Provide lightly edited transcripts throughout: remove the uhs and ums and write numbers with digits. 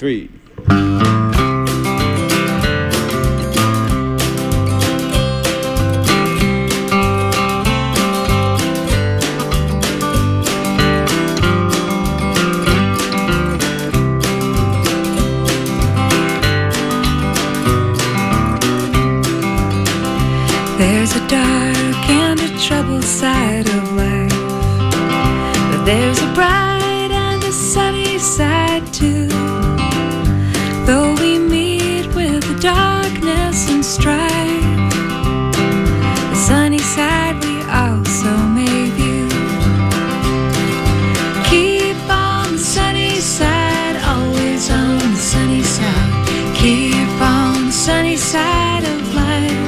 3. There's a dark and a troubled side of life, but there's a bright and a sunny side too. Though we meet with the darkness and strife, the sunny side we also may view. Keep on the sunny side, always on the sunny side. Keep on the sunny side of life.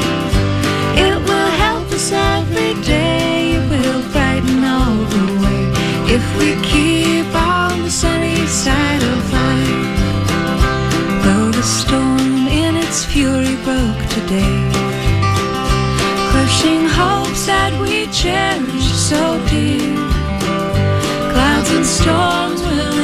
Every day it will brighten all the way if we keep on the sunny side of life. Though the storm in its fury broke today, crushing hopes that we cherished so dear, clouds and storms will